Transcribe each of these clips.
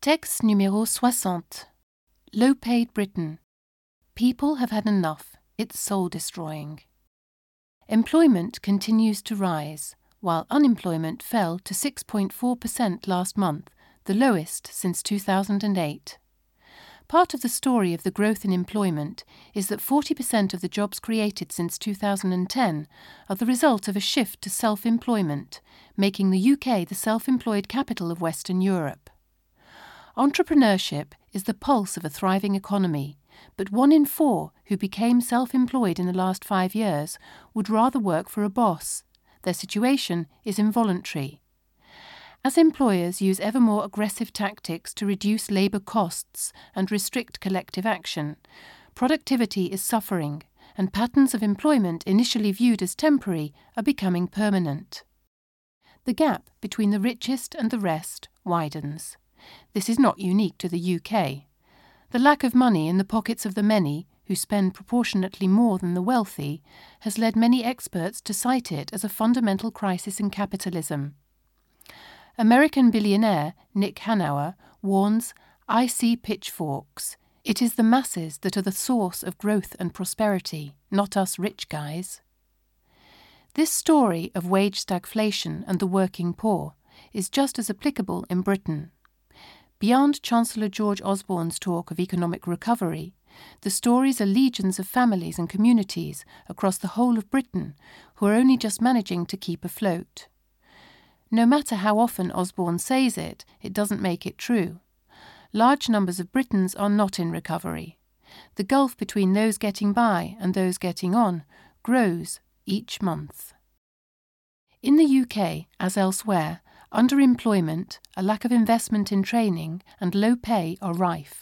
Texte numéro 60. Low-paid Britain. People have had enough. It's soul-destroying. Employment continues to rise, while unemployment fell to 6.4% last month, the lowest since 2008. Part of the story of the growth in employment is that 40% of the jobs created since 2010 are the result of a shift to self-employment, making the UK the self-employed capital of Western Europe. Entrepreneurship is the pulse of a thriving economy, but 1 in 4 who became self-employed in the last 5 years would rather work for a boss. Their situation is involuntary. As employers use ever more aggressive tactics to reduce labour costs and restrict collective action, productivity is suffering, and patterns of employment initially viewed as temporary are becoming permanent. The gap between the richest and the rest widens. This is not unique to the UK. The lack of money in the pockets of the many, who spend proportionately more than the wealthy, has led many experts to cite it as a fundamental crisis in capitalism. American billionaire Nick Hanauer warns, "I see pitchforks. It is the masses that are the source of growth and prosperity, not us rich guys." This story of wage stagflation and the working poor is just as applicable in Britain. Beyond Chancellor George Osborne's talk of economic recovery, the stories are legions of families and communities across the whole of Britain who are only just managing to keep afloat. No matter how often Osborne says it, it doesn't make it true. Large numbers of Britons are not in recovery. The gulf between those getting by and those getting on grows each month. In the UK, as elsewhere, underemployment, a lack of investment in training, and low pay are rife.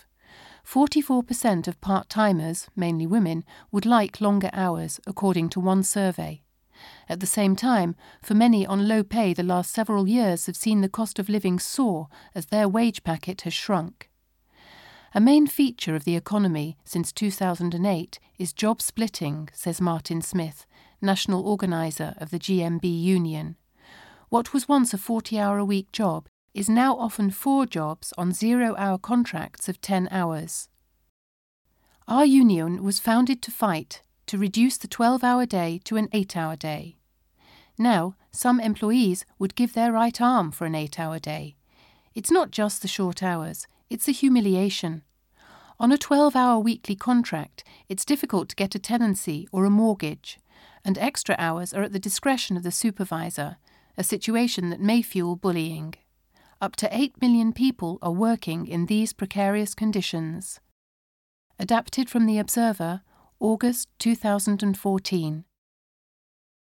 44% of part-timers, mainly women, would like longer hours, according to one survey. At the same time, for many on low pay, the last several years have seen the cost of living soar as their wage packet has shrunk. A main feature of the economy since 2008 is job splitting, says Martin Smith, national organiser of the GMB Union. What was once a 40-hour-a-week job is now often 4 jobs on 0-hour contracts of 10 hours. Our union was founded to fight to reduce the 12-hour day to an 8-hour day. Now, some employees would give their right arm for an 8-hour day. It's not just the short hours, it's the humiliation. On a 12-hour weekly contract, it's difficult to get a tenancy or a mortgage, and extra hours are at the discretion of the supervisor, a situation that may fuel bullying. Up to 8 million people are working in these precarious conditions. Adapted from The Observer, August 2014.